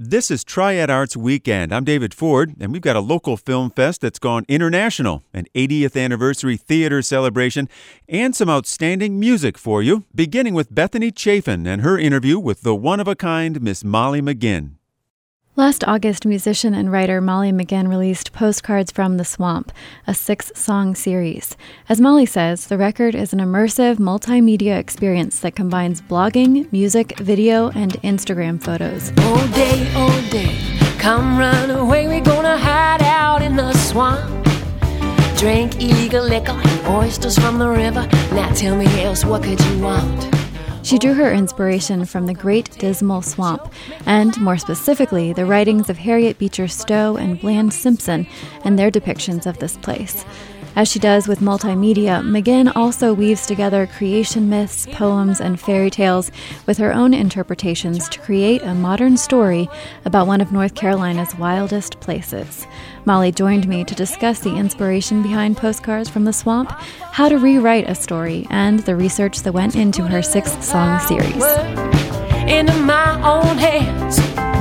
This is Triad Arts Weekend. I'm David Ford, and we've got a local film fest that's gone international, an 80th anniversary theater celebration, and some outstanding music for you, beginning with Bethany Chafin and her interview with the one-of-a-kind Miss Molly McGinn. Last August, musician and writer Molly McGinn released Postcards from the Swamp, a 6-song series. As Molly says, the record is an immersive multimedia experience that combines blogging, music, video, and Instagram photos. All day, come run away, we're gonna hide out in the swamp. Drink eager liquor and oysters from the river. Now tell me else, what could you want? She drew her inspiration from the Great Dismal Swamp, and more specifically, the writings of Harriet Beecher Stowe and Bland Simpson and their depictions of this place. As she does with multimedia, McGinn also weaves together creation myths, poems, and fairy tales with her own interpretations to create a modern story about one of North Carolina's wildest places. Molly joined me to discuss the inspiration behind Postcards from the Swamp, how to rewrite a story, and the research that went into her 6-song series. Into my own hands.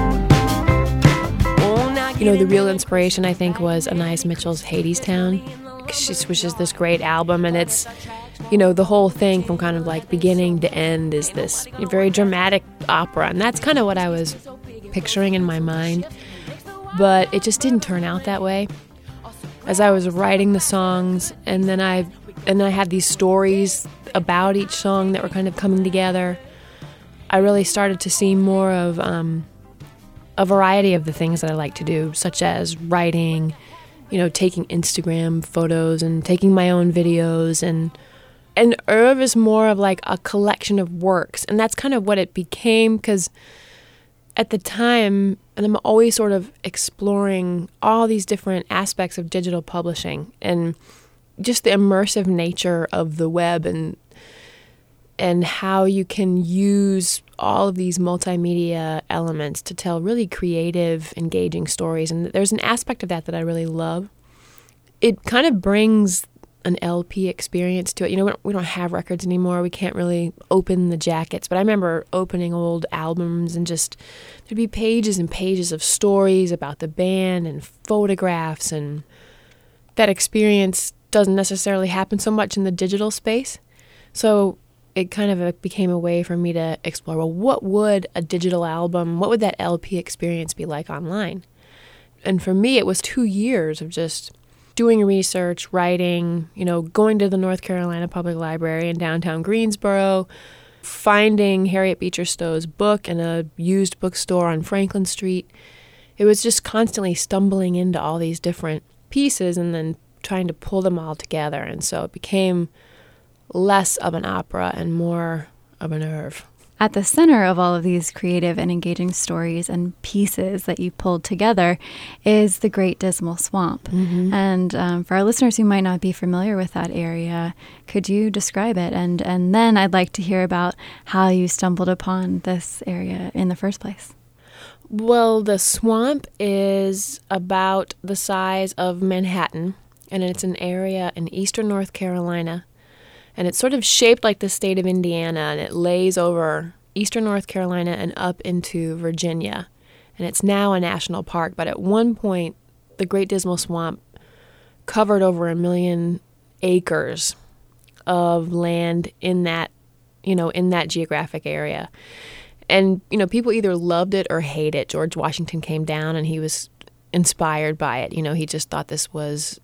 You know, the real inspiration, I think, was Anais Mitchell's Hadestown. Which is this great album, and it's, you know, the whole thing from kind of like beginning to end is this very dramatic opera, and that's kind of what I was picturing in my mind, but it just didn't turn out that way. As I was writing the songs, and then I had these stories about each song that were kind of coming together, I really started to see more of a variety of the things that I like to do, such as writing, you know, taking Instagram photos and taking my own videos. And Oeuvre is more of like a collection of works. And that's kind of what it became, because at the time, and I'm always sort of exploring all these different aspects of digital publishing and just the immersive nature of the web and how you can use all of these multimedia elements to tell really creative, engaging stories. And there's an aspect of that I really love. It kind of brings an LP experience to it. You know, we don't have records anymore. We can't really open the jackets. But I remember opening old albums and just there'd be pages and pages of stories about the band and photographs. And that experience doesn't necessarily happen so much in the digital space. So it kind of became a way for me to explore, well, what would a digital album, what would that LP experience be like online? And for me, it was 2 years of just doing research, writing, you know, going to the North Carolina Public Library in downtown Greensboro, finding Harriet Beecher Stowe's book in a used bookstore on Franklin Street. It was just constantly stumbling into all these different pieces and then trying to pull them all together. And so it became less of an opera and more of an oeuvre. At the center of all of these creative and engaging stories and pieces that you pulled together is the Great Dismal Swamp. Mm-hmm. And for our listeners who might not be familiar with that area, could you describe it? And then I'd like to hear about how you stumbled upon this area in the first place. Well, the swamp is about the size of Manhattan, and it's an area in eastern North Carolina. And it's sort of shaped like the state of Indiana, and it lays over eastern North Carolina and up into Virginia. And it's now a national park, but at one point, the Great Dismal Swamp covered over 1 million acres of land in that, you know, in that geographic area. And, you know, people either loved it or hate it. George Washington came down and he was inspired by it. You know, he just thought this was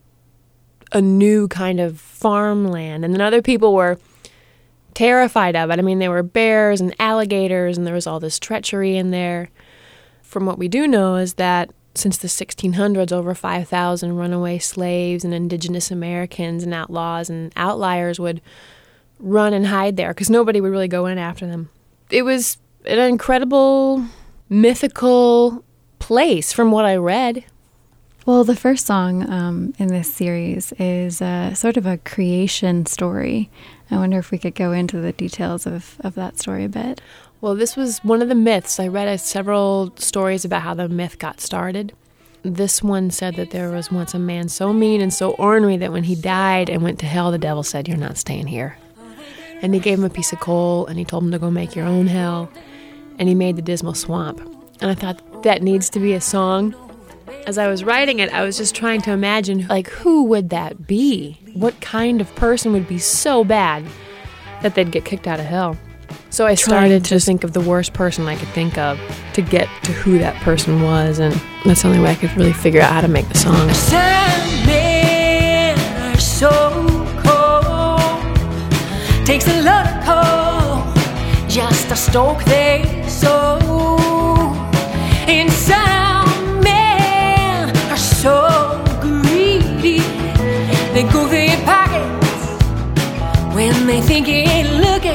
a new kind of farmland. And then other people were terrified of it. I mean, there were bears and alligators, and there was all this treachery in there. From what we do know is that since the 1600s, over 5,000 runaway slaves and indigenous Americans and outlaws and outliers would run and hide there because nobody would really go in after them. It was an incredible, mythical place from what I read. Well, the first song in this series is sort of a creation story. I wonder if we could go into the details of that story a bit. Well, this was one of the myths. I read several stories about how the myth got started. This one said that there was once a man so mean and so ornery that when he died and went to hell, the devil said, "You're not staying here." And he gave him a piece of coal, and he told him to go make your own hell. And he made the Dismal Swamp. And I thought, that needs to be a song. As I was writing it, I was just trying to imagine, like, who would that be? What kind of person would be so bad that they'd get kicked out of hell? So I started to think of the worst person I could think of to get to who that person was, and that's the only way I could really figure out how to make the song. Some men are so cold, takes a lot of coal just to stoke their soul. And some men are so greedy, they go through your pockets when they think you ain't looking.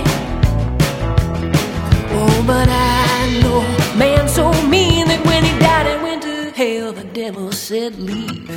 Oh, but I know a man so mean that when he died and went to hell, the devil said leave.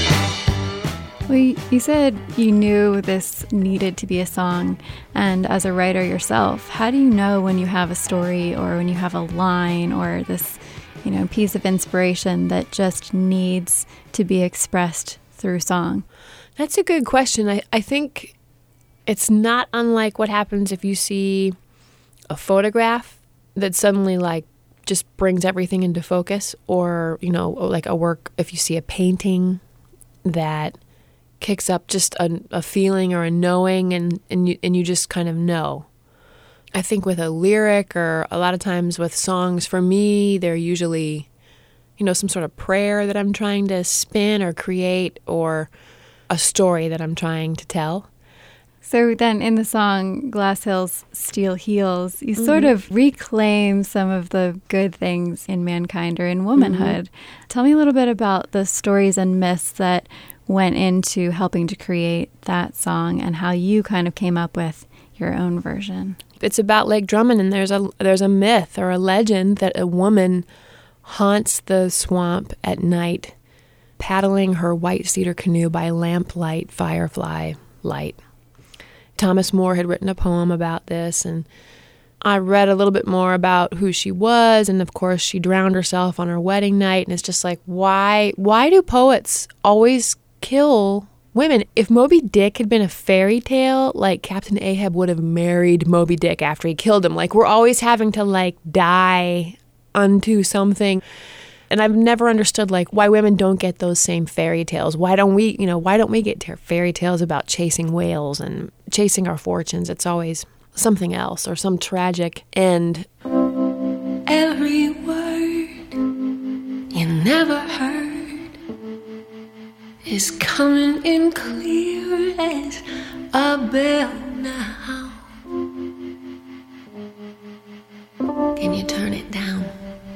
Well, you said you knew this needed to be a song, and as a writer yourself, how do you know when you have a story or when you have a line or this, piece of inspiration that just needs to be expressed through song? That's a good question. I think it's not unlike what happens if you see a photograph that suddenly just brings everything into focus, or like a work, if you see a painting that kicks up just a feeling or a knowing, and you just kind of know. I think with a lyric, or a lot of times with songs, for me, they're usually some sort of prayer that I'm trying to spin or create, or a story that I'm trying to tell. So then in the song Glass Hills, Steel Heels, you sort of reclaim some of the good things in mankind or in womanhood. Tell me a little bit about the stories and myths that went into helping to create that song and how you kind of came up with your own version. It's about Lake Drummond, and there's a myth or a legend that a woman haunts the swamp at night, paddling her white cedar canoe by lamplight, firefly light. Thomas More had written a poem about this, and I read a little bit more about who she was, and of course she drowned herself on her wedding night, and it's just like, why do poets always kill women? If Moby Dick had been a fairy tale, Captain Ahab would have married Moby Dick after he killed him. We're always having to die unto something. And I've never understood why women don't get those same fairy tales. Why don't we get fairy tales about chasing whales and chasing our fortunes? It's always something else or some tragic end. Every word you never heard is coming in clear as a bell now. Can you turn it down?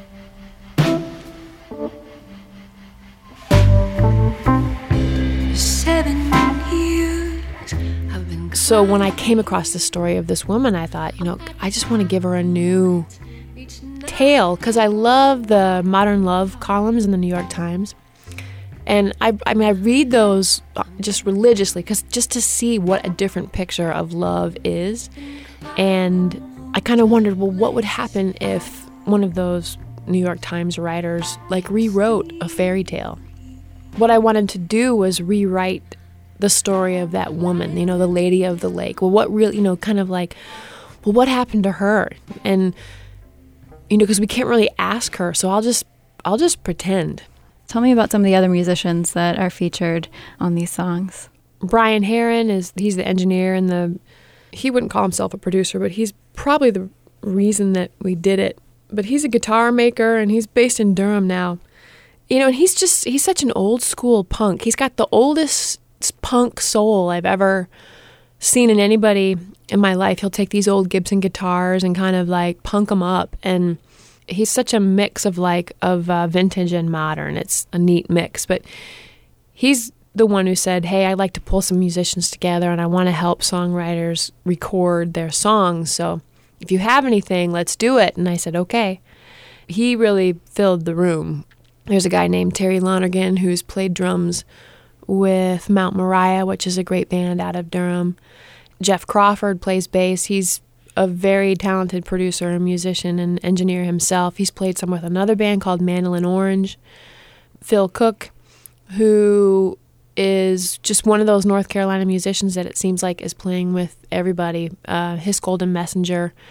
So when I came across the story of this woman, I thought, I just want to give her a new tale, because I love the modern love columns in the New York Times. And I read those just religiously, just to see what a different picture of love is. And I kind of wondered, well, what would happen if one of those New York Times writers rewrote a fairy tale? What I wanted to do was rewrite the story of that woman, the Lady of the Lake. Well, what really, what happened to her? And, because we can't really ask her, so I'll just pretend. Tell me about some of the other musicians that are featured on these songs. Brian Heron he's the engineer, and he wouldn't call himself a producer, but he's probably the reason that we did it. But he's a guitar maker, and he's based in Durham now. And he's such an old school punk. He's got the oldest punk soul I've ever seen in anybody in my life. He'll take these old Gibson guitars and kind of punk them up, and he's such a mix of vintage and modern. It's a neat mix, but he's the one who said, hey, I'd like to pull some musicians together, and I want to help songwriters record their songs, so if you have anything, let's do it. And I said, okay. He really filled the room. There's a guy named Terry Lonergan who's played drums with Mount Moriah, which is a great band out of Durham. Jeff Crawford plays bass. He's a very talented producer and musician and engineer himself. He's played some with another band called Mandolin Orange. Phil Cook, who is just one of those North Carolina musicians that it seems like is playing with everybody. His Golden Messenger.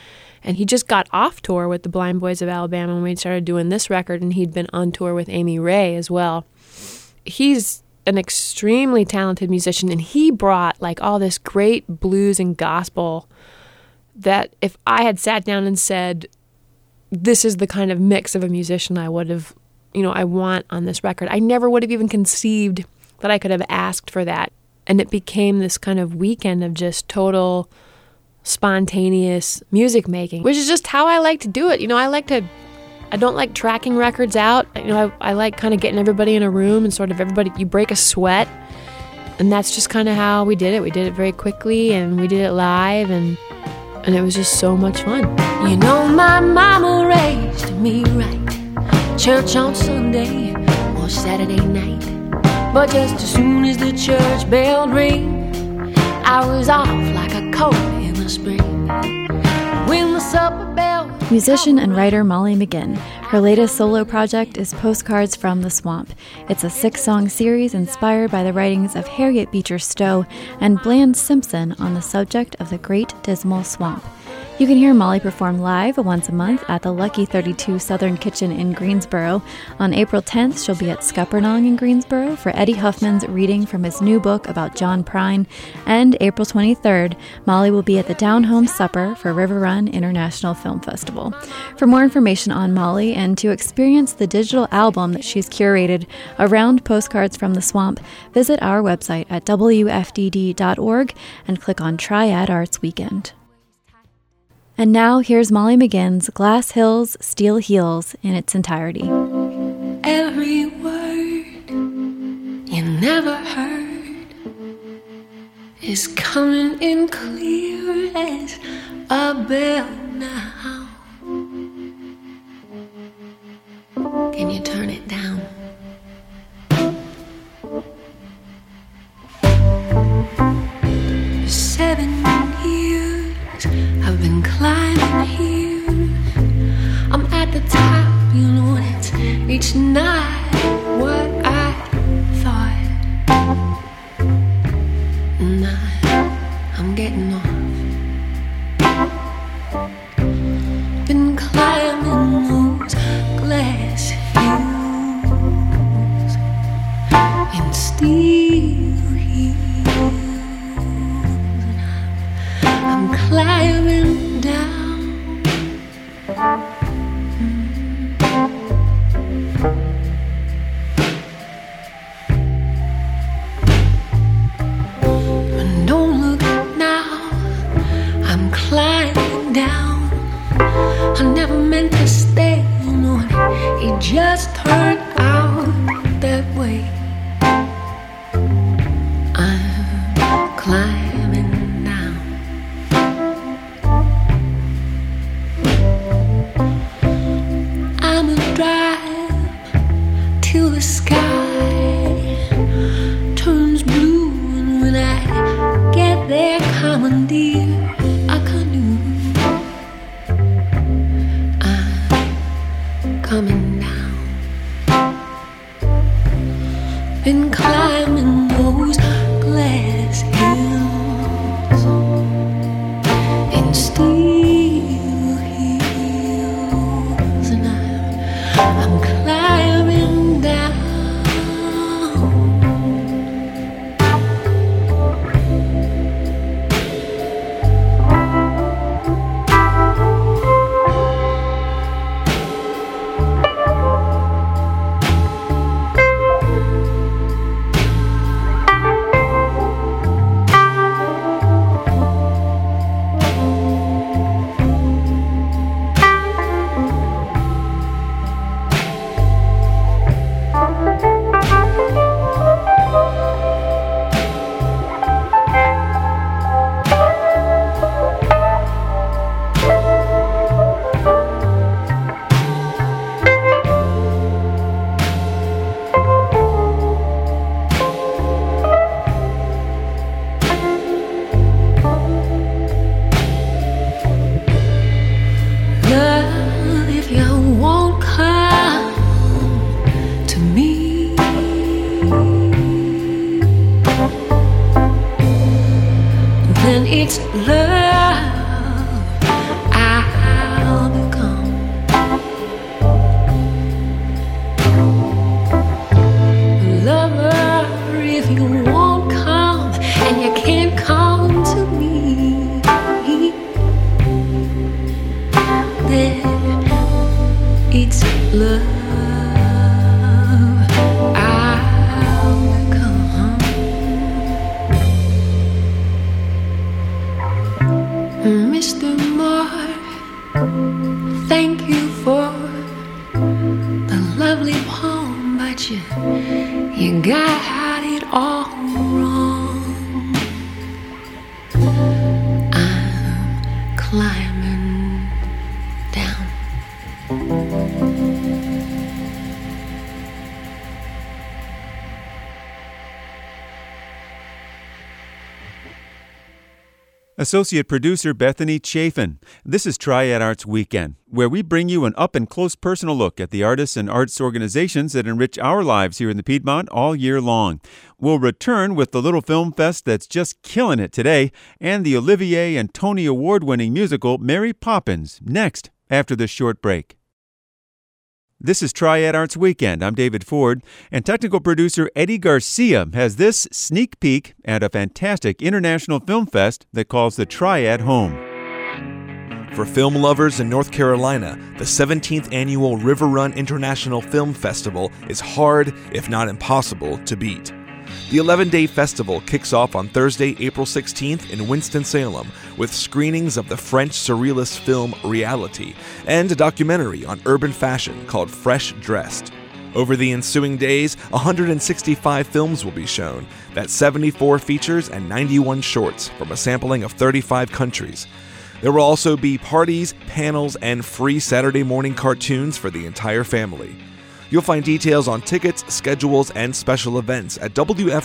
And he just got off tour with the Blind Boys of Alabama when we started doing this record, and he'd been on tour with Amy Ray as well. He's an extremely talented musician, and he brought like all this great blues and gospel that if I had sat down and said, this is the kind of mix of a musician I would have, I want on this record, I never would have even conceived that I could have asked for that. And it became this kind of weekend of just total spontaneous music making, which is just how I like to do it. I don't like tracking records out. I like kind of getting everybody in a room and sort of everybody, you break a sweat. And that's just kind of how we did it. We did it very quickly and we did it live and it was just so much fun. My mama raised me right. Church on Sunday or Saturday night. But just as soon as the church bell ring, I was off like a colt in the spring. When the supper bell... Musician and writer Molly McGinn. Her latest solo project is Postcards from the Swamp. It's a 6-song series inspired by the writings of Harriet Beecher Stowe and Bland Simpson on the subject of the Great Dismal Swamp. You can hear Molly perform live once a month at the Lucky 32 Southern Kitchen in Greensboro. On April 10th, she'll be at Scuppernong in Greensboro for Eddie Huffman's reading from his new book about John Prine. And April 23rd, Molly will be at the Down Home Supper for River Run International Film Festival. For more information on Molly and to experience the digital album that she's curated around Postcards from the Swamp, visit our website at wfdd.org and click on Triad Arts Weekend. And now here's Molly McGinn's Glass Hills, Steel Heels in its entirety. Every word you never heard is coming in clear as a bell now. Can you turn it down? For 7 years I've been climbing here. I'm at the top, it's each night what I thought. Now I'm getting off. Been climbing those glass hills in steel heels. I'm climbing down. But don't look now, I'm climbing down. I never meant to stay, it just turned out that way. I'm climbing down. I'm gonna drive till the sky turns blue, and when I get there, commandeer a canoe. I'm coming down. Been climbing those glass hills in steel heels, and I'm climbing down. It's love I I'll come home. Mr. Moore, thank you for the lovely poem, but you got it all wrong. I'm climbing down. Associate producer Bethany Chafin. This is Triad Arts Weekend, where we bring you an up-and-close personal look at the artists and arts organizations that enrich our lives here in the Piedmont all year long. We'll return with the Little Film Fest that's just killing it today, and the Olivier and Tony Award-winning musical Mary Poppins next, after this short break. This is Triad Arts Weekend. I'm David Ford, and technical producer Eddie Garcia has this sneak peek at a fantastic international film fest that calls the Triad home. For film lovers in North Carolina, the 17th annual River Run International Film Festival is hard, if not impossible, to beat. The 11-day festival kicks off on Thursday, April 16th in Winston-Salem with screenings of the French surrealist film Reality and a documentary on urban fashion called Fresh Dressed. Over the ensuing days, 165 films will be shown. That's 74 features and 91 shorts from a sampling of 35 countries. There will also be parties, panels, and free Saturday morning cartoons for the entire family. You'll find details on tickets, schedules, and special events at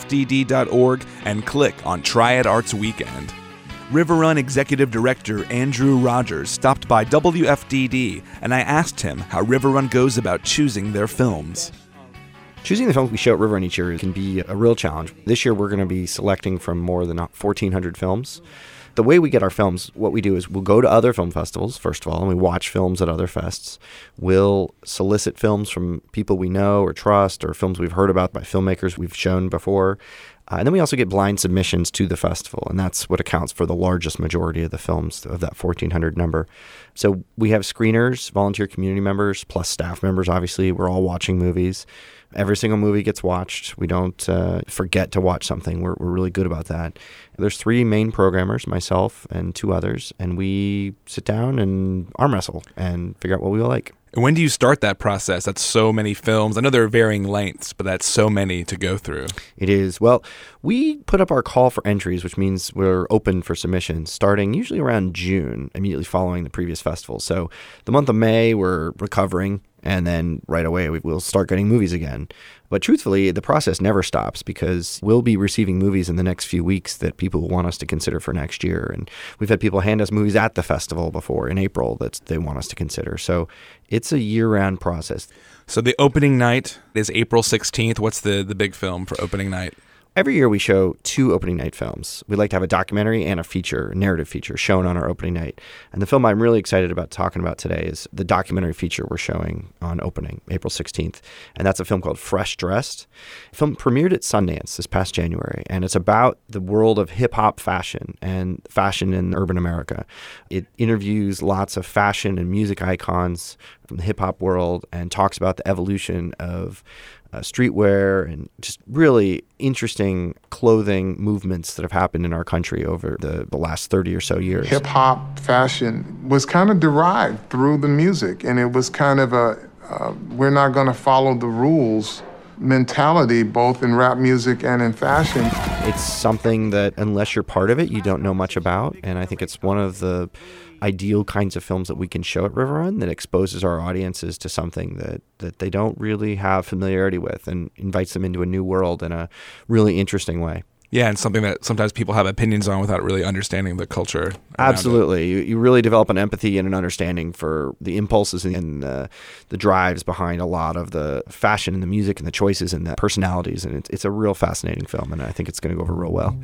WFDD.org and click on Triad Arts Weekend. River Run Executive Director Andrew Rogers stopped by WFDD, and I asked him how River Run goes about choosing their films. Choosing the films we show at River Run each year can be a real challenge. This year we're going to be selecting from more than 1,400 films. The way we get our films, what we do is we'll go to other film festivals, first of all, and we watch films at other fests. We'll solicit films from people we know or trust or films we've heard about by filmmakers we've shown before. And then we also get blind submissions to the festival, and that's what accounts for the largest majority of the films of that 1,400 number. So we have screeners, volunteer community members, plus staff members, obviously. We're all watching movies. Every single movie gets watched. We don't forget to watch something. We're really good about that. There's 3 main programmers, myself and 2 others, and we sit down and arm wrestle and figure out what we will like. And when do you start that process? That's so many films. I know there are varying lengths, but that's so many to go through. It is. Well, we put up our call for entries, which means we're open for submissions, starting usually around June, immediately following the previous festival. So the month of May, we're recovering, and then right away we'll start getting movies again. But truthfully, the process never stops because we'll be receiving movies in the next few weeks that people will want us to consider for next year. And we've had people hand us movies at the festival before in April that they want us to consider. So it's a year-round process. So the opening night is April 16th. What's the big film for opening night? Every year we show 2 opening night films. We like to have a documentary and a narrative feature shown on our opening night. And the film I'm really excited about talking about today is the documentary feature we're showing on opening, April 16th. And that's a film called Fresh Dressed. The film premiered at Sundance this past January, and it's about the world of hip-hop fashion and fashion in urban America. It interviews lots of fashion and music icons from the hip-hop world and talks about the evolution of streetwear and just really interesting clothing movements that have happened in our country over the last 30 or so years. Hip-hop fashion was kind of derived through the music, and it was kind of a we're not going to follow the rules mentality, both in rap music and in fashion. It's something that unless you're part of it, you don't know much about, and I think it's one of the ideal kinds of films that we can show at River Run that exposes our audiences to something that they don't really have familiarity with and invites them into a new world in a really interesting way. Yeah, and something that sometimes people have opinions on without really understanding the culture. Absolutely. You really develop an empathy and an understanding for the impulses and the drives behind a lot of the fashion and the music and the choices and the personalities. And it's a real fascinating film, and I think it's going to go over real well.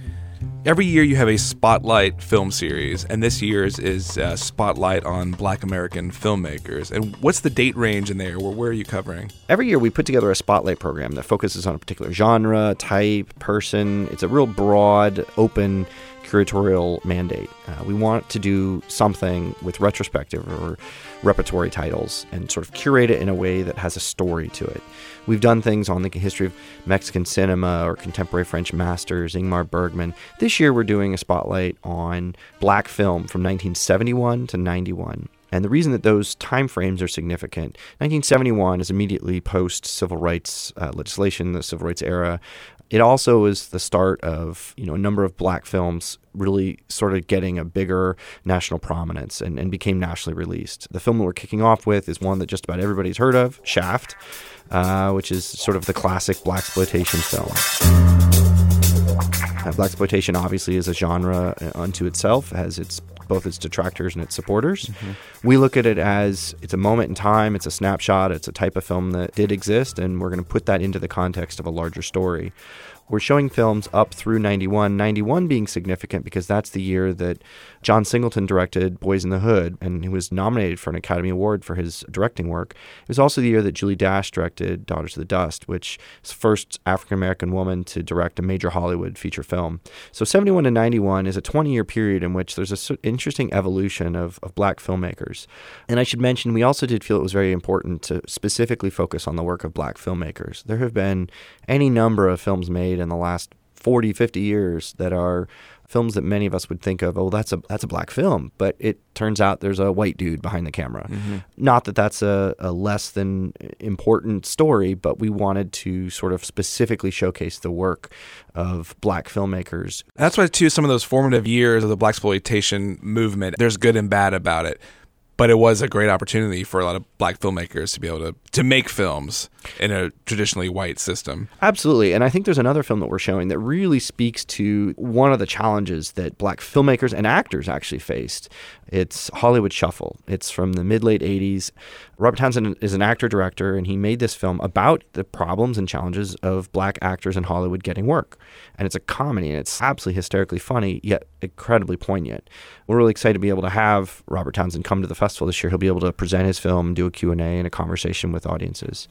Every year you have a Spotlight film series, and this year's is Spotlight on Black American filmmakers. And what's the date range in there? Where are you covering? Every year we put together a Spotlight program that focuses on a particular genre, type, person. It's a real broad, open, curatorial mandate. We want to do something with retrospective or repertory titles and sort of curate it in a way that has a story to it. We've done things on the history of Mexican cinema or contemporary French masters, Ingmar Bergman. This year we're doing a spotlight on black film from 1971 to 91. And the reason that those time frames are significant, 1971 is immediately post-civil rights legislation, the civil rights era. It also is the start of, a number of black films really sort of getting a bigger national prominence and became nationally released. The film that we're kicking off with is one that just about everybody's heard of, Shaft, which is sort of the classic blaxploitation film. Blaxploitation obviously is a genre unto itself, has both its detractors and its supporters. Mm-hmm. We look at it as it's a moment in time, it's a snapshot, it's a type of film that did exist, and we're going to put that into the context of a larger story. We're showing films up through 91 being significant because that's the year that John Singleton directed Boys in the Hood, and he was nominated for an Academy Award for his directing work. It was also the year that Julie Dash directed Daughters of the Dust, which is the first African-American woman to direct a major Hollywood feature film. So 71 to 91 is a 20-year period in which there's an interesting evolution of black filmmakers. And I should mention, we also did feel it was very important to specifically focus on the work of black filmmakers. There have been any number of films made in the last 40, 50 years that are films that many of us would think of, that's a black film, but it turns out there's a white dude behind the camera. Mm-hmm. Not that that's a less than important story, but we wanted to sort of specifically showcase the work of black filmmakers. That's why, too, some of those formative years of the blaxploitation movement, there's good and bad about it. But it was a great opportunity for a lot of black filmmakers to be able to make films in a traditionally white system. Absolutely. And I think there's another film that we're showing that really speaks to one of the challenges that black filmmakers and actors actually faced. It's Hollywood Shuffle. It's from the mid-late 80s. Robert Townsend is an actor-director, and he made this film about the problems and challenges of black actors in Hollywood getting work. And it's a comedy, and it's absolutely hysterically funny, yet incredibly poignant. We're really excited to be able to have Robert Townsend come to the festival this year. He'll be able to present his film, do a Q&A, and a conversation with audiences.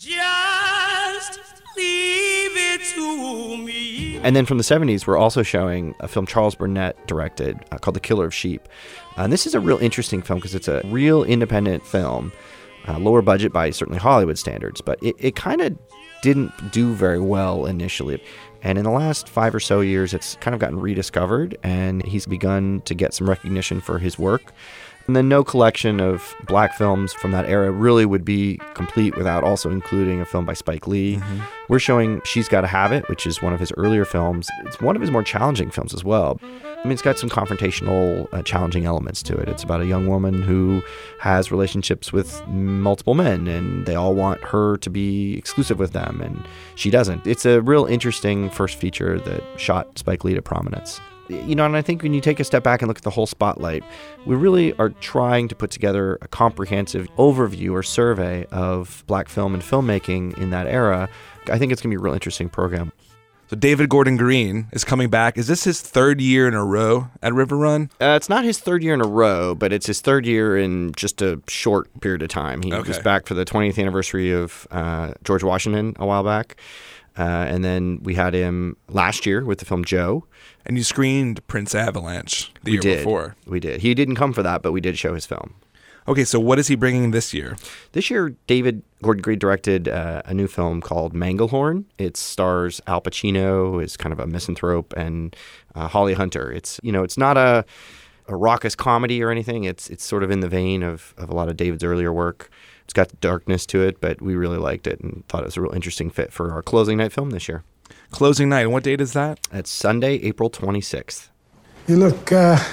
Just leave it to me. And then from the 70s, we're also showing a film Charles Burnett directed called The Killer of Sheep. And this is a real interesting film because it's a real independent film, lower budget by certainly Hollywood standards, but it kind of didn't do very well initially. And in the last 5 or so years, it's kind of gotten rediscovered, and he's begun to get some recognition for his work. And then no collection of black films from that era really would be complete without also including a film by Spike Lee. Mm-hmm. We're showing She's Gotta Have It, which is one of his earlier films. It's one of his more challenging films as well. I mean, it's got some confrontational, challenging elements to it. It's about a young woman who has relationships with multiple men, and they all want her to be exclusive with them, and she doesn't. It's a real interesting first feature that shot Spike Lee to prominence. And I think when you take a step back and look at the whole spotlight, we really are trying to put together a comprehensive overview or survey of black film and filmmaking in that era. I think it's going to be a real interesting program. So David Gordon Green is coming back. Is this his third year in a row at River Run? It's not his third year in a row, but it's his third year in just a short period of time. He was back for the 20th anniversary of George Washington a while back. And then we had him last year with the film Joe. And you screened Prince Avalanche the year before. We did. He didn't come for that, but we did show his film. Okay, so what is he bringing this year? This year, David Gordon Green directed a new film called Manglehorn. It stars Al Pacino as kind of a misanthrope and Holly Hunter. It's not a raucous comedy or anything. It's sort of in the vein of a lot of David's earlier work. It's got darkness to it, but we really liked it and thought it was a real interesting fit for our closing night film this year. Closing night. And what date is that? It's Sunday, April 26th. You look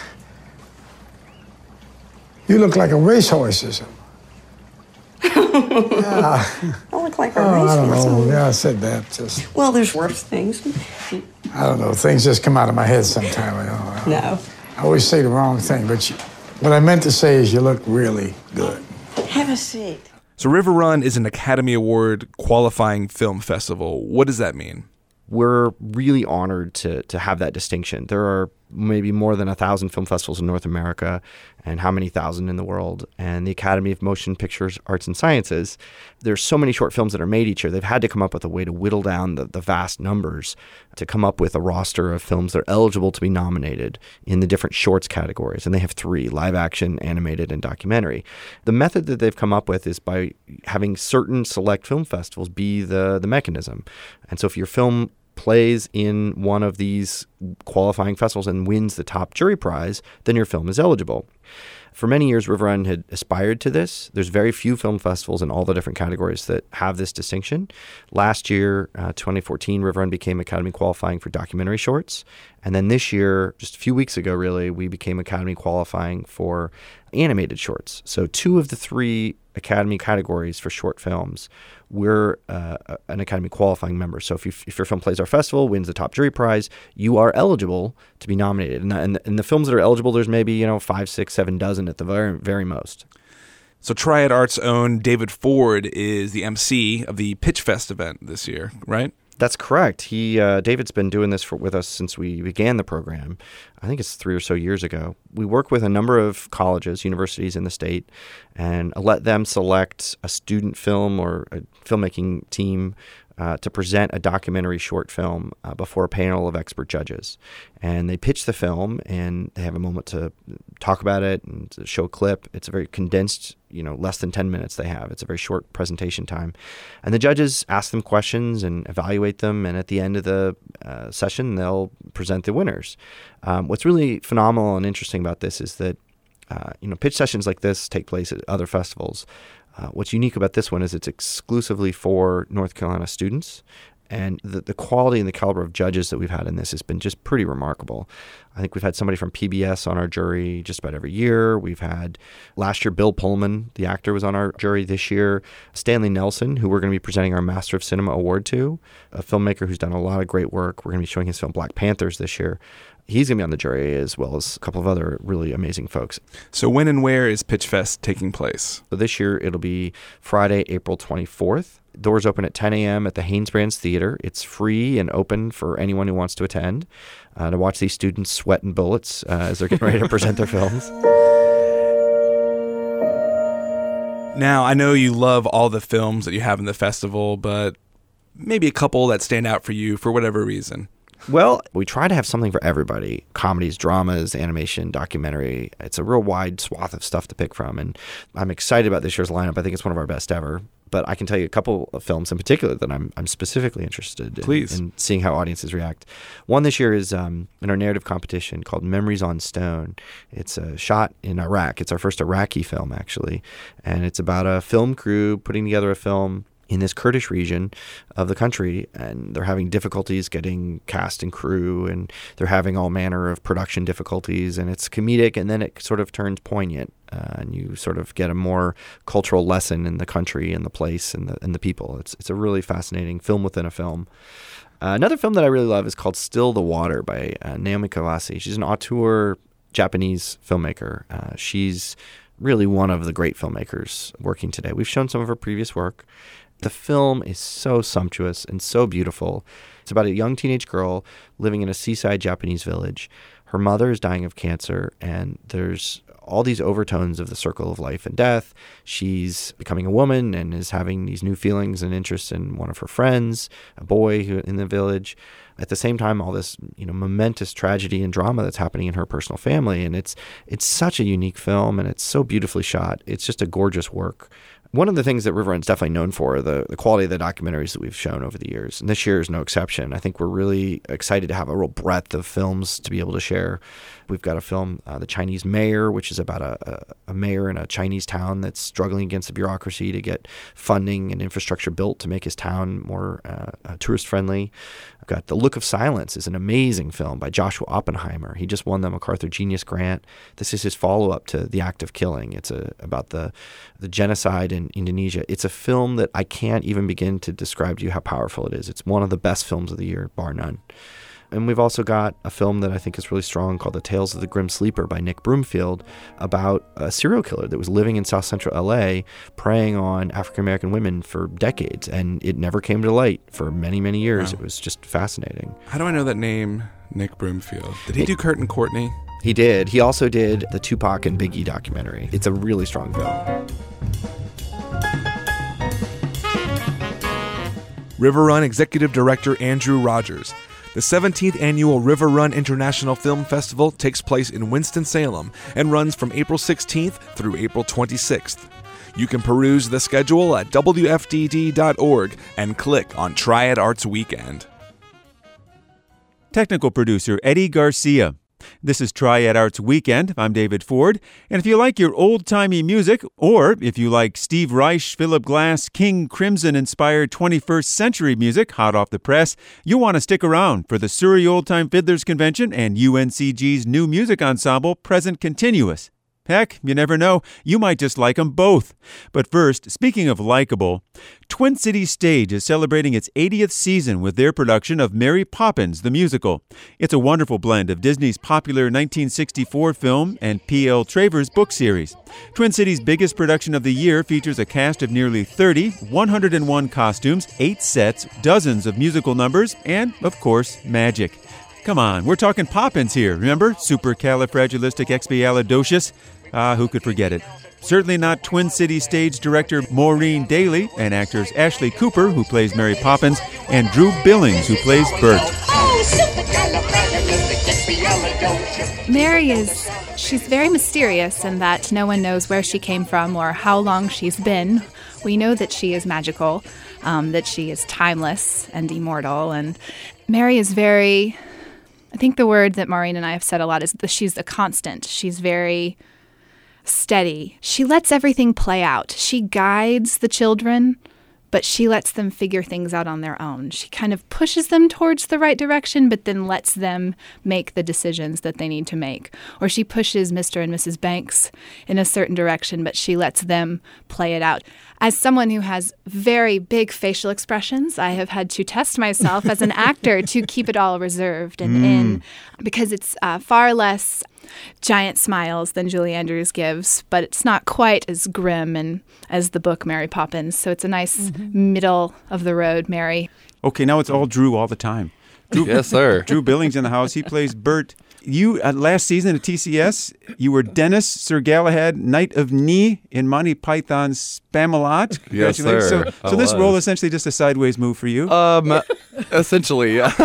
like a racehorse or something. Yeah. I look like a racehorse. I don't know. Yeah, I said that. Well, there's worse things. I don't know. Things just come out of my head sometime. No. I always say the wrong thing, but what I meant to say is you look really good. Have a seat. So River Run is an Academy Award qualifying film festival. What does that mean? We're really honored to have that distinction. There are maybe more than 1,000 film festivals in North America, and how many thousand in the world, and the Academy of Motion Pictures Arts and Sciences. There's so many short films that are made each year. They've had to come up with a way to whittle down the vast numbers to come up with a roster of films that are eligible to be nominated in the different shorts categories. And they have 3: live action, animated, and documentary. The method that they've come up with is by having certain select film festivals be the mechanism. And so if your film plays in one of these qualifying festivals and wins the top jury prize, then your film is eligible. For many years, River Run had aspired to this. There's very few film festivals in all the different categories that have this distinction. Last year, 2014, River Run became Academy qualifying for documentary shorts. And then this year, just a few weeks ago, really, we became Academy qualifying for animated shorts. So 2 of the 3 Academy categories for short films, we're an Academy qualifying member. So if your film plays our festival, wins the top jury prize, you are eligible to be nominated. And the films that are eligible, there's maybe 5, 6, 7 dozen at the very, very most. So Triad Art's own David Ford is the MC of the Pitch Fest event this year, right? That's correct. David's been doing this with us since we began the program. I think it's 3 or so years ago. We work with a number of colleges, universities in the state, and let them select a student film or a filmmaking team to present a documentary short film before a panel of expert judges. And they pitch the film, and they have a moment to talk about it and to show a clip. It's a very condensed, less than 10 minutes they have. It's a very short presentation time. And the judges ask them questions and evaluate them, and at the end of the session, they'll present the winners. What's really phenomenal and interesting about this is that pitch sessions like this take place at other festivals. What's unique about this one is it's exclusively for North Carolina students, and the quality and the caliber of judges that we've had in this has been just pretty remarkable. I think we've had somebody from PBS on our jury just about every year. We've had, last year, Bill Pullman, the actor, was on our jury. This year, Stanley Nelson, who we're going to be presenting our Master of Cinema Award to, a filmmaker who's done a lot of great work. We're going to be showing his film Black Panthers this year. He's going to be on the jury, as well as a couple of other really amazing folks. So when and where is Pitch Fest taking place? So this year, it'll be Friday, April 24th. Doors open at 10 a.m. at the Hanesbrands Theater. It's free and open for anyone who wants to attend to watch these students sweating bullets as they're getting ready to present their films. Now, I know you love all the films that you have in the festival, but maybe a couple that stand out for you for whatever reason. Well, we try to have something for everybody. Comedies, dramas, animation, documentary. It's a real wide swath of stuff to pick from. And I'm excited about this year's lineup. I think it's one of our best ever. But I can tell you a couple of films in particular that I'm specifically interested in seeing how audiences react. One this year is in our narrative competition called Memories on Stone. It's shot in Iraq. It's our first Iraqi film, actually. And it's about a film crew putting together a film in this Kurdish region of the country, and they're having difficulties getting cast and crew, and they're having all manner of production difficulties, and it's comedic, and then it sort of turns poignant, and you sort of get a more cultural lesson in the country and the place and the people. It's a really fascinating film within a film. Another film that I really love is called Still the Water by Naomi Kawase. She's an auteur Japanese filmmaker. She's really one of the great filmmakers working today. We've shown some of her previous work. The film is so sumptuous and so beautiful. It's about a young teenage girl living in a seaside Japanese village. Her mother is dying of cancer, and there's all these overtones of the circle of life and death. She's becoming a woman and is having these new feelings and interests in one of her friends, a boy who in the village. At the same time, all this momentous tragedy and drama that's happening in her personal family. And it's such a unique film, and it's so beautifully shot. It's just a gorgeous work. One of the things that River Run's definitely known for are the quality of the documentaries that we've shown over the years. And this year is no exception. I think we're really excited to have a real breadth of films to be able to share. We've got a film, The Chinese Mayor, which is about a mayor in a Chinese town that's struggling against the bureaucracy to get funding and infrastructure built to make his town more tourist-friendly. I've got The Look of Silence is an amazing film by Joshua Oppenheimer. He just won the MacArthur Genius Grant. This is his follow-up to The Act of Killing. It's about the genocide in Indonesia. It's a film that I can't even begin to describe to you how powerful it is. It's one of the best films of the year, bar none. And we've also got a film that I think is really strong called The Tales of the Grim Sleeper by Nick Broomfield, about a serial killer that was living in South Central LA, preying on African-American women for decades, and it never came to light for many, many years. Wow. It was just fascinating. How do I know that name? Nick Broomfield. Did he do Kurt and Courtney? He did. He also did the Tupac and Biggie documentary. It's a really strong film. River Run Executive Director Andrew Rogers. The 17th Annual River Run International Film Festival takes place in Winston-Salem and runs from April 16th through April 26th. You can peruse the schedule at WFDD.org and click on Triad Arts Weekend. Technical producer Eddie Garcia. This is Triad Arts Weekend. I'm David Ford. And if you like your old-timey music, or if you like Steve Reich, Philip Glass, King Crimson-inspired 21st century music, hot off the press, you'll want to stick around for the Surrey Old Time Fiddlers Convention and UNCG's new music ensemble, Present Continuous. Heck, you never know, you might just like them both. But first, speaking of likable, Twin Cities Stage is celebrating its 80th season with their production of Mary Poppins, the musical. It's a wonderful blend of Disney's popular 1964 film and P.L. Travers book series. Twin Cities' biggest production of the year features a cast of nearly 30, 101 costumes, 8 sets, dozens of musical numbers, and, of course, magic. Come on, we're talking Poppins here, remember? Supercalifragilisticexpialidocious. Who could forget it? Certainly not Twin Cities Stage director Maureen Daly and actors Ashley Cooper, who plays Mary Poppins, and Drew Billings, who plays Bert. Mary she's very mysterious in that no one knows where she came from or how long she's been. We know that she is magical, that she is timeless and immortal, and Mary is very... I think the word that Maureen and I have said a lot is that she's a constant. She's very steady. She lets everything play out. She guides the children, but she lets them figure things out on their own. She kind of pushes them towards the right direction, but then lets them make the decisions that they need to make. Or she pushes Mr. and Mrs. Banks in a certain direction, but she lets them play it out. As someone who has very big facial expressions, I have had to test myself as an actor to keep it all reserved and in, because it's far less giant smiles than Julie Andrews gives, but it's not quite as grim and as the book Mary Poppins. So it's a nice middle of the road Mary. Okay, now it's all Drew all the time. Drew, yes, sir. Drew Billings in the house. He plays Bert. You, last season at TCS, you were Dennis Sir Galahad, Knight of Ni in Monty Python's Spamalot. Yes, sir. So this role is essentially just a sideways move for you? Essentially, yeah.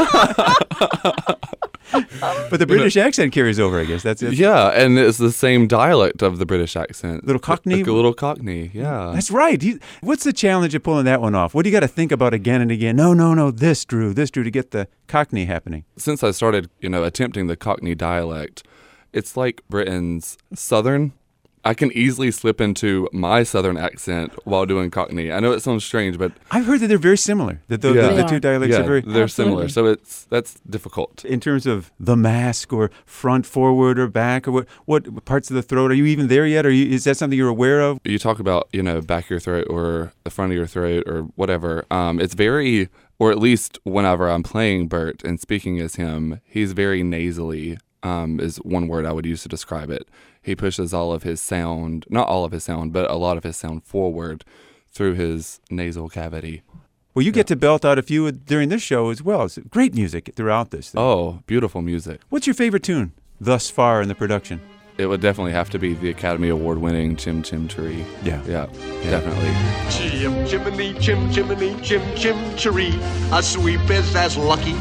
But the British accent carries over, I guess. That's it. Yeah, and it's the same dialect of the British accent. Little Cockney? Like a little Cockney, yeah. That's right. What's the challenge of pulling that one off? What do you got to think about again and again? No, this Drew, to get the Cockney happening. Since I started, attempting the Cockney dialect, it's like Britain's Southern. I can easily slip into my Southern accent while doing Cockney. I know it sounds strange, but I've heard that they're very similar. That the two dialects are very they're similar. So that's difficult. In terms of the mask or front, forward, or back, or what parts of the throat, are you even there yet? Is that something you're aware of? You talk about back of your throat or the front of your throat or whatever. It's very, or at least whenever I'm playing Bert and speaking as him, he's very nasally. Is one word I would use to describe it. He pushes all of his sound, not all of his sound, but a lot of his sound forward through his nasal cavity. Well, you get to belt out a few during this show as well. It's great music throughout this thing. Oh, beautiful music. What's your favorite tune thus far in the production? It would definitely have to be the Academy Award-winning Chim Chim Cheree. Yeah, definitely. Chim chimney, chim chimney, chim chim cheree. A sweep is as lucky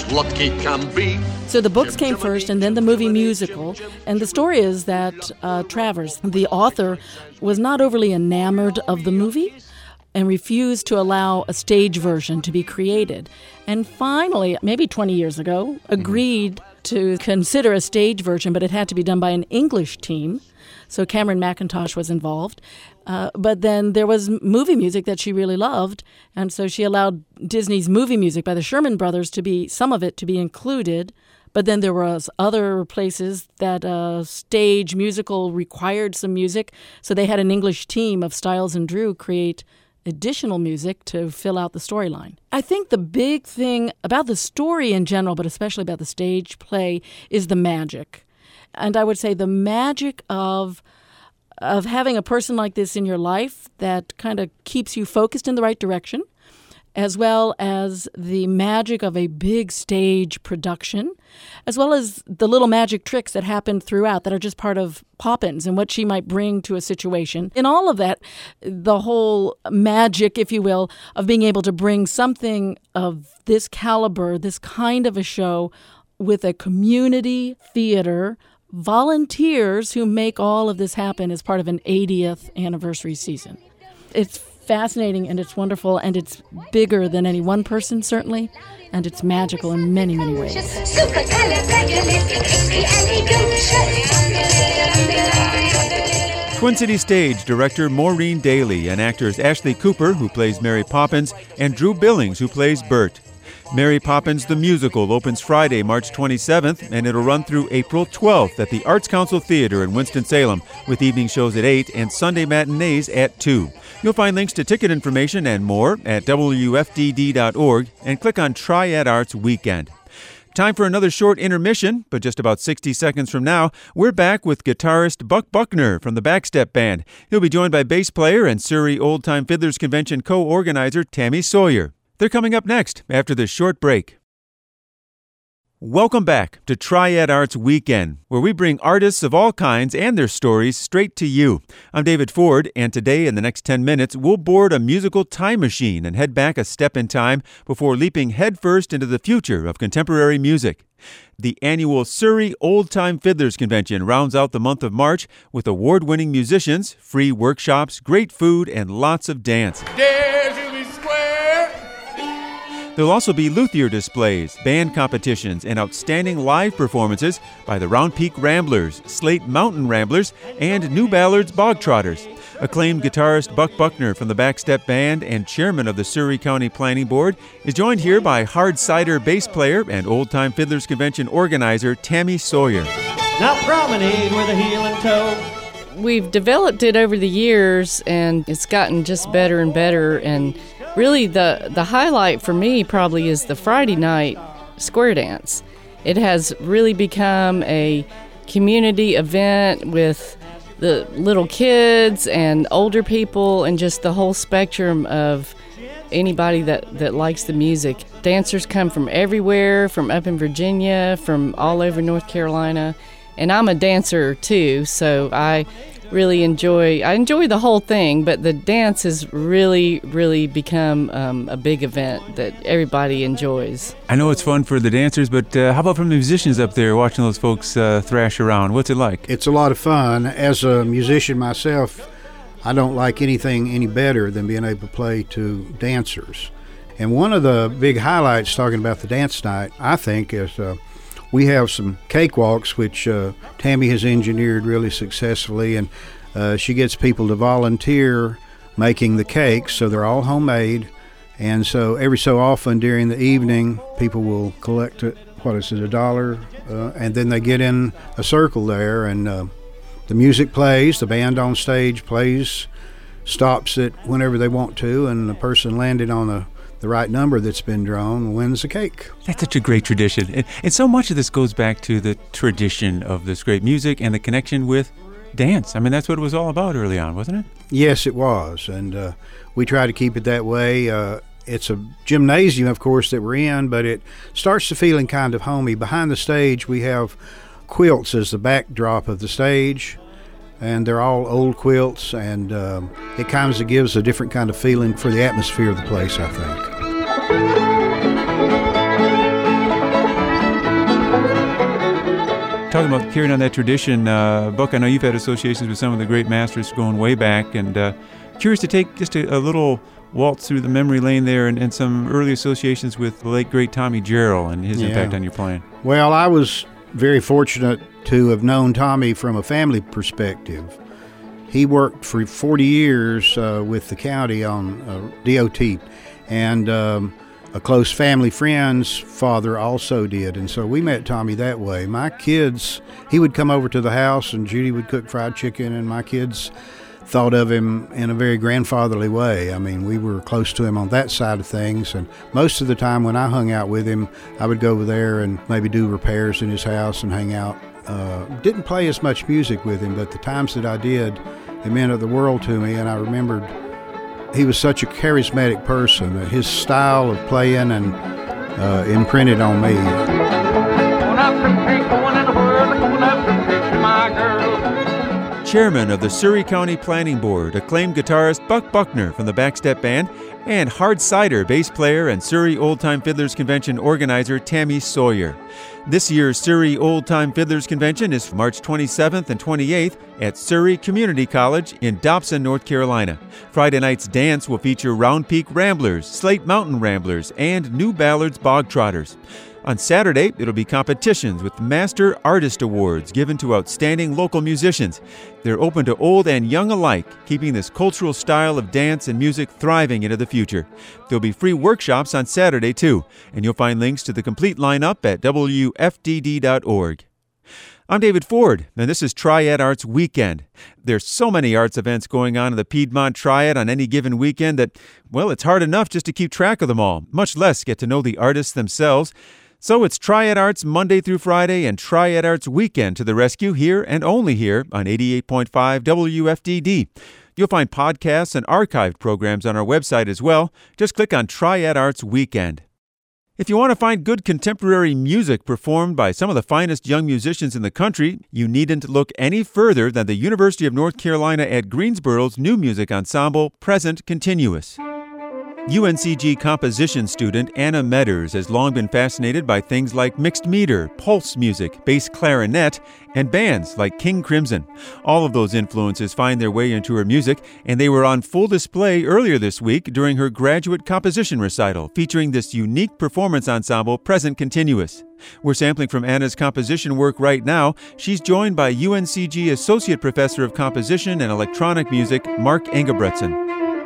can be. So the books came first and then the movie musical. And the story is that Travers, the author, was not overly enamored of the movie and refused to allow a stage version to be created. And finally, maybe 20 years ago, agreed to consider a stage version, but it had to be done by an English team. So Cameron McIntosh was involved. But then there was movie music that she really loved, and so she allowed Disney's movie music by the Sherman Brothers some of it to be included. But then there was other places that stage musical required some music, so they had an English team of Stiles and Drew create additional music to fill out the storyline. I think the big thing about the story in general, but especially about the stage play, is the magic. And I would say the magic of having a person like this in your life that kind of keeps you focused in the right direction as well as the magic of a big stage production, as well as the little magic tricks that happen throughout that are just part of Poppins and what she might bring to a situation. In all of that, the whole magic, if you will, of being able to bring something of this caliber, this kind of a show with a community theater, volunteers who make all of this happen as part of an 80th anniversary season. It's fascinating and it's wonderful and it's bigger than any one person, certainly, and it's magical in many, many ways. Twin City Stage director Maureen Daly and actors Ashley Cooper, who plays Mary Poppins, and Drew Billings, who plays Bert. Mary Poppins the Musical opens Friday, March 27th, and it'll run through April 12th at the Arts Council Theater in Winston-Salem, with evening shows at 8 and Sunday matinees at 2. You'll find links to ticket information and more at WFDD.org and click on Triad Arts Weekend. Time for another short intermission, but just about 60 seconds from now, we're back with guitarist Buck Buckner from the Backstep Band. He'll be joined by bass player and Surrey Old Time Fiddlers Convention co-organizer Tammy Sawyer. They're coming up next after this short break. Welcome back to Triad Arts Weekend, where we bring artists of all kinds and their stories straight to you. I'm David Ford, and today in the next 10 minutes, we'll board a musical time machine and head back a step in time before leaping headfirst into the future of contemporary music. The annual Surrey Old Time Fiddlers Convention rounds out the month of March with award-winning musicians, free workshops, great food, and lots of dance. There'll also be luthier displays, band competitions, and outstanding live performances by the Round Peak Ramblers, Slate Mountain Ramblers, and New Ballards Bog Trotters. Acclaimed guitarist Buck Buckner from the Backstep Band and chairman of the Surrey County Planning Board is joined here by Hard Cider bass player and Old Time Fiddlers Convention organizer Tammy Sawyer. Now promenade with a heel and toe. We've developed it over the years, and it's gotten just better and better, and really, the highlight for me probably is the Friday night square dance. It has really become a community event with the little kids and older people and just the whole spectrum of anybody that likes the music. Dancers come from everywhere, from up in Virginia, from all over North Carolina, and I'm a dancer too, so I really enjoy the whole thing, but the dance has really become a big event that everybody enjoys. I know it's fun for the dancers, but how about from the musicians up there watching those folks thrash around? What's it like? It's a lot of fun. As a musician myself, I don't like anything any better than being able to play to dancers. And one of the big highlights, talking about the dance night, I think, is we have some cakewalks, which Tammy has engineered really successfully, and she gets people to volunteer making the cakes, so they're all homemade. And so every so often during the evening, people will collect $1, and then they get in a circle there, and the music plays, the band on stage plays, stops it whenever they want to, and the person landed on the right number that's been drawn wins a cake. That's such a great tradition. And so much of this goes back to the tradition of this great music and the connection with dance. I mean, that's what it was all about early on, wasn't it? Yes, it was. And we try to keep it that way. It's a gymnasium, of course, that we're in, but it starts to feeling kind of homey. Behind the stage, we have quilts as the backdrop of the stage, and they're all old quilts, and it kind of gives a different kind of feeling for the atmosphere of the place, I think. Talking about carrying on that tradition, Buck, I know you've had associations with some of the great masters going way back, and curious to take just a little waltz through the memory lane there and some early associations with the late, great Tommy Jarrell and his impact on your playing. Well, I was very fortunate to have known Tommy from a family perspective. He worked for 40 years with the county on DOT, and a close family friend's father also did, and so we met Tommy that way. My kids, he would come over to the house and Judy would cook fried chicken, and my kids thought of him in a very grandfatherly way. I mean, we were close to him on that side of things, and most of the time when I hung out with him, I would go over there and maybe do repairs in his house and hang out. Didn't play as much music with him, but the times that I did, it meant the world to me, and I remembered he was such a charismatic person that his style of playing and imprinted on me. Chairman of the Surry County Planning Board, acclaimed guitarist Buck Buckner from the Backstep Band, and Hard Cider bass player and Surry Old Time Fiddlers Convention organizer Tammy Sawyer. This year's Surry Old Time Fiddlers Convention is March 27th and 28th at Surry Community College in Dobson, North Carolina. Friday night's dance will feature Round Peak Ramblers, Slate Mountain Ramblers, and New Ballards Bog Trotters. On Saturday, it'll be competitions with Master Artist Awards given to outstanding local musicians. They're open to old and young alike, keeping this cultural style of dance and music thriving into the future. There'll be free workshops on Saturday, too, and you'll find links to the complete lineup at wfdd.org. I'm David Ford, and this is Triad Arts Weekend. There's so many arts events going on in the Piedmont Triad on any given weekend that, well, it's hard enough just to keep track of them all, much less get to know the artists themselves. So it's Triad Arts Monday through Friday and Triad Arts Weekend to the rescue here and only here on 88.5 WFDD. You'll find podcasts and archived programs on our website as well. Just click on Triad Arts Weekend. If you want to find good contemporary music performed by some of the finest young musicians in the country, you needn't look any further than the University of North Carolina at Greensboro's new music ensemble, Present Continuous. UNCG composition student Anna Medders has long been fascinated by things like mixed meter, pulse music, bass clarinet, and bands like King Crimson. All of those influences find their way into her music, and they were on full display earlier this week during her graduate composition recital, featuring this unique performance ensemble, Present Continuous. We're sampling from Anna's composition work right now. She's joined by UNCG Associate Professor of Composition and Electronic Music, Mark Engebretson.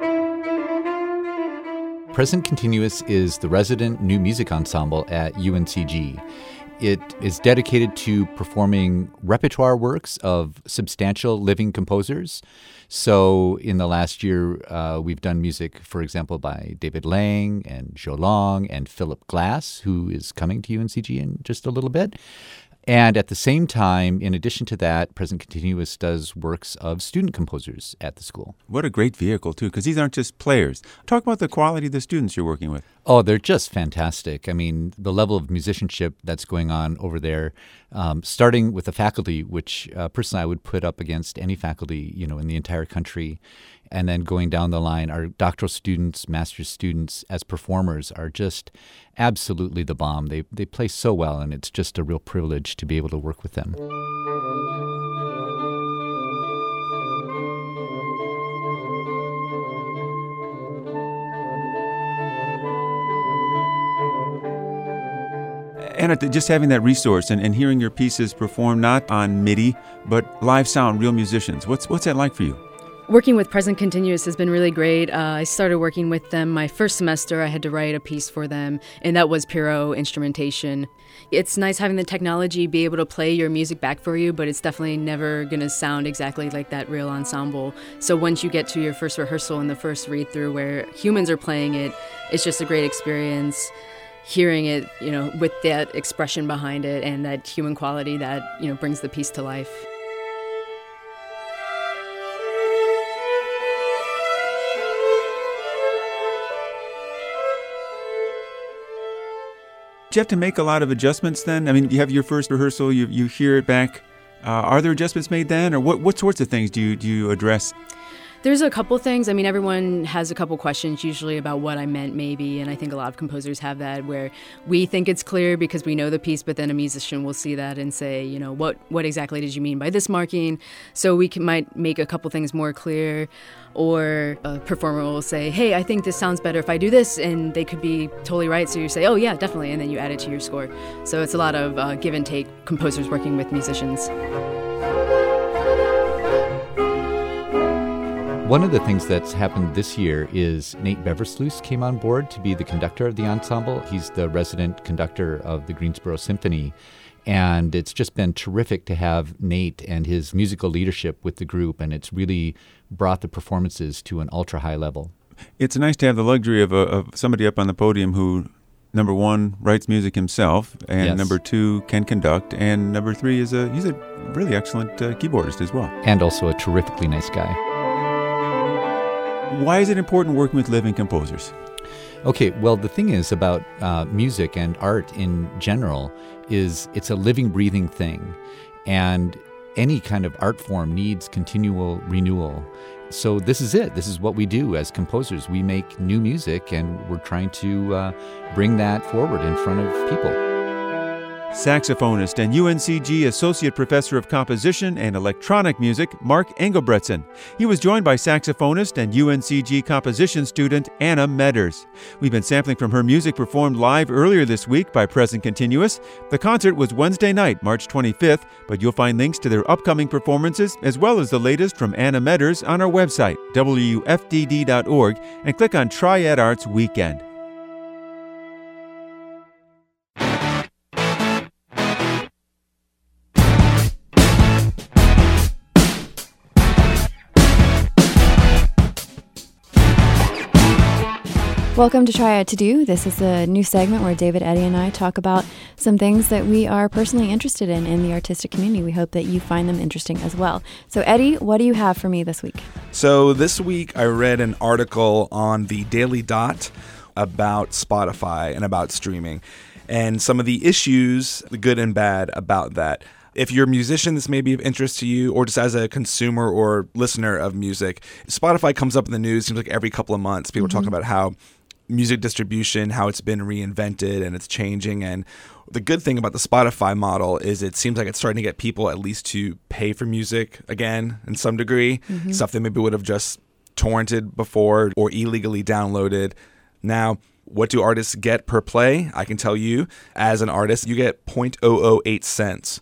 Present Continuous is the resident new music ensemble at UNCG. It is dedicated to performing repertoire works of substantial living composers. So in the last year, we've done music, for example, by David Lang and Joe Long and Philip Glass, who is coming to UNCG in just a little bit. And at the same time, in addition to that, Present Continuous does works of student composers at the school. What a great vehicle, too, because these aren't just players. Talk about the quality of the students you're working with. Oh, they're just fantastic. I mean, the level of musicianship that's going on over there, starting with the faculty, which personally I would put up against any faculty, in the entire country. And then going down the line, our doctoral students, master's students as performers are just absolutely the bomb. They play so well, and it's just a real privilege to be able to work with them. And just having that resource and hearing your pieces performed not on MIDI, but live sound, real musicians. What's that like for you? Working with Present Continuous has been really great. I started working with them my first semester. I had to write a piece for them, and that was Piro instrumentation. It's nice having the technology be able to play your music back for you, but it's definitely never going to sound exactly like that real ensemble. So once you get to your first rehearsal and the first read-through where humans are playing it, it's just a great experience. Hearing it, with that expression behind it and that human quality that, brings the piece to life. Do you have to make a lot of adjustments then? I mean, you have your first rehearsal, you hear it back. Are there adjustments made then, or what sorts of things do you address? There's a couple things. I mean, everyone has a couple questions usually about what I meant maybe, and I think a lot of composers have that where we think it's clear because we know the piece, but then a musician will see that and say, what exactly did you mean by this marking? So we might make a couple things more clear, or a performer will say, hey, I think this sounds better if I do this, and they could be totally right, so you say, oh yeah, definitely, and then you add it to your score. So it's a lot of give and take, composers working with musicians. One of the things that's happened this year is Nate Beversluis came on board to be the conductor of the ensemble. He's the resident conductor of the Greensboro Symphony. And it's just been terrific to have Nate and his musical leadership with the group, and it's really brought the performances to an ultra-high level. It's nice to have the luxury of somebody up on the podium who, number one, writes music himself, and number two, can conduct, and number three, he's a really excellent keyboardist as well. And also a terrifically nice guy. Why is it important working with living composers? Okay, well, the thing is about music and art in general is it's a living, breathing thing. And any kind of art form needs continual renewal. So this is it. This is what we do as composers. We make new music, and we're trying to bring that forward in front of people. Saxophonist and UNCG Associate Professor of Composition and Electronic Music, Mark Engelbretson. He was joined by saxophonist and UNCG composition student Anna Medders. We've been sampling from her music performed live earlier this week by Present Continuous. The concert was Wednesday night, March 25th, but you'll find links to their upcoming performances as well as the latest from Anna Medders on our website, wfdd.org, and click on Triad Arts Weekend. Welcome to Triad To Do. This is a new segment where David, Eddie, and I talk about some things that we are personally interested in the artistic community. We hope that you find them interesting as well. So, Eddie, what do you have for me this week? So this week I read an article on the Daily Dot about Spotify and about streaming and some of the issues, the good and bad, about that. If you're a musician, this may be of interest to you, or just as a consumer or listener of music. Spotify comes up in the news, seems like every couple of months. People are talking about how music distribution, how it's been reinvented and it's changing. And the good thing about the Spotify model is it seems like it's starting to get people at least to pay for music again in some degree. Stuff they maybe would have just torrented before or illegally downloaded. Now, what do artists get per play? I can tell you, as an artist, you get 0.008 cents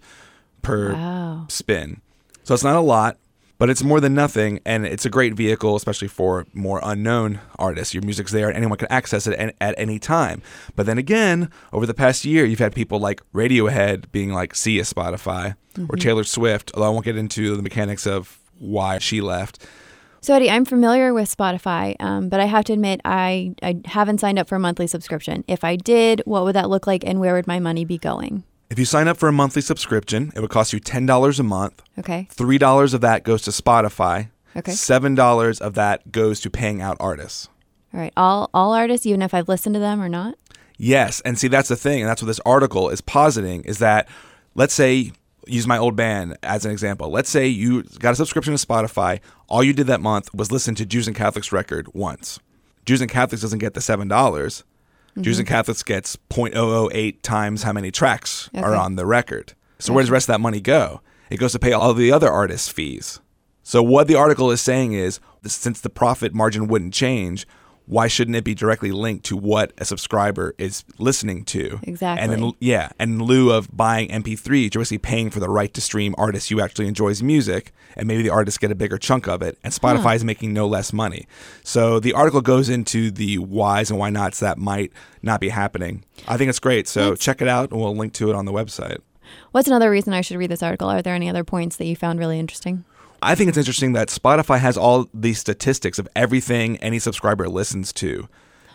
per spin. So it's not a lot, but it's more than nothing, and it's a great vehicle, especially for more unknown artists. Your music's there, and anyone can access it at any time. But then again, over the past year, you've had people like Radiohead being like, see ya, Spotify, or Taylor Swift, although I won't get into the mechanics of why she left. So, Eddie, I'm familiar with Spotify, but I have to admit I haven't signed up for a monthly subscription. If I did, what would that look like, and where would my money be going? If you sign up for a monthly subscription, it would cost you $10 a month. Okay. $3 of that goes to Spotify. Okay. $7 of that goes to paying out artists. All right. All artists, even if I've listened to them or not? Yes. And see, that's the thing. And that's what this article is positing, is that, let's say, use my old band as an example. Let's say you got a subscription to Spotify. All you did that month was listen to Jews and Catholics record once. Jews and Catholics doesn't get the $7. Jews and Catholics gets 0.008 times how many tracks are on the record. So where does the rest of that money go? It goes to pay all the other artists' fees. So what the article is saying is, since the profit margin wouldn't change, why shouldn't it be directly linked to what a subscriber is listening to? Exactly. And then, in lieu of buying MP3s, you're basically paying for the right to stream artists who actually enjoys music, and maybe the artists get a bigger chunk of it, and Spotify is making no less money. So the article goes into the whys and why nots that might not be happening. I think it's great. So check it out, and we'll link to it on the website. What's another reason I should read this article? Are there any other points that you found really interesting? I think it's interesting that Spotify has all these statistics of everything any subscriber listens to.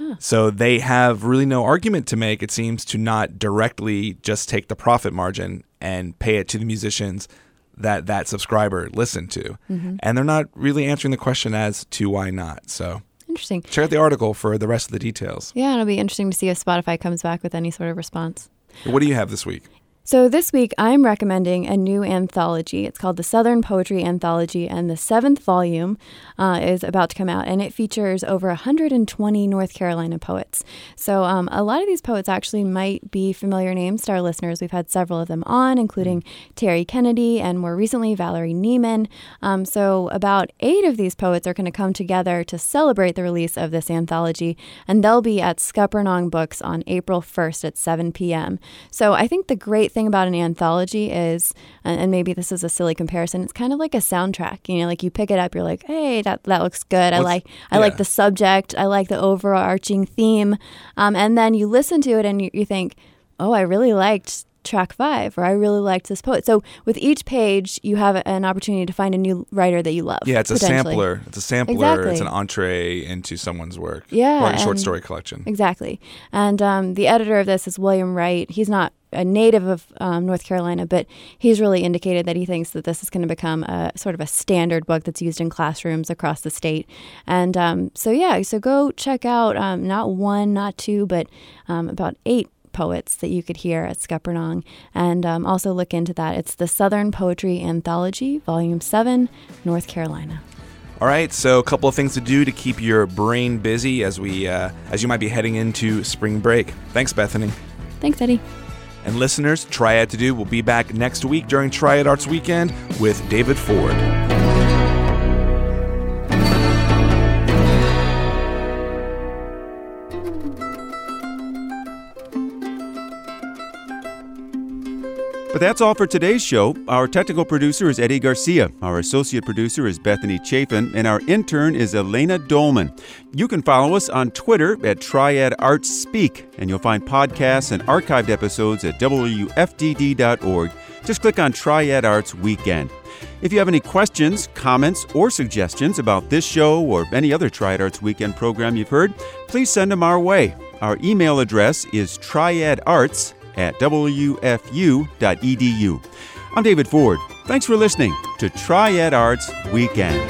So they have really no argument to make, it seems, to not directly just take the profit margin and pay it to the musicians that subscriber listened to. And they're not really answering the question as to why not. So interesting. Check out the article for the rest of the details. Yeah, it'll be interesting to see if Spotify comes back with any sort of response. What do you have this week? So this week, I'm recommending a new anthology. It's called the Southern Poetry Anthology, and the 7th volume is about to come out, and it features over 120 North Carolina poets. So a lot of these poets actually might be familiar names to our listeners. We've had several of them on, including Terry Kennedy and more recently Valerie Neiman. So about 8 of these poets are going to come together to celebrate the release of this anthology, and they'll be at Scuppernong Books on April 1st at 7 p.m. So I think the great thing about an anthology is, and maybe this is a silly comparison, it's kind of like a soundtrack. You know, like you pick it up, you're like, hey, that looks good. I like the subject. I like the overarching theme. And then you listen to it and you think, oh, I really liked track 5, or I really liked this poet. So with each page, you have an opportunity to find a new writer that you love. Yeah, it's a sampler. It's a sampler. Exactly. It's an entree into someone's work. Yeah. Or a short story collection. Exactly. And the editor of this is William Wright. He's not a native of North Carolina, but he's really indicated that he thinks that this is going to become a sort of a standard book that's used in classrooms across the state. And so go check out not 1, not 2, but about 8 poets that you could hear at Scuppernong, and also look into that. It's the Southern Poetry Anthology, Volume 7, North Carolina. All right, so a couple of things to do to keep your brain busy as you might be heading into spring break. Thanks, Bethany. Thanks, Eddie. And listeners, Triad To Do will be back next week during Triad Arts Weekend with David Ford. But that's all for today's show. Our technical producer is Eddie Garcia. Our associate producer is Bethany Chafin. And our intern is Elena Dolman. You can follow us on Twitter at Triad Arts Speak. And you'll find podcasts and archived episodes at WFDD.org. Just click on Triad Arts Weekend. If you have any questions, comments, or suggestions about this show or any other Triad Arts Weekend program you've heard, please send them our way. Our email address is triadarts@wfu.edu. I'm David Ford. Thanks for listening to Triad Arts Weekend.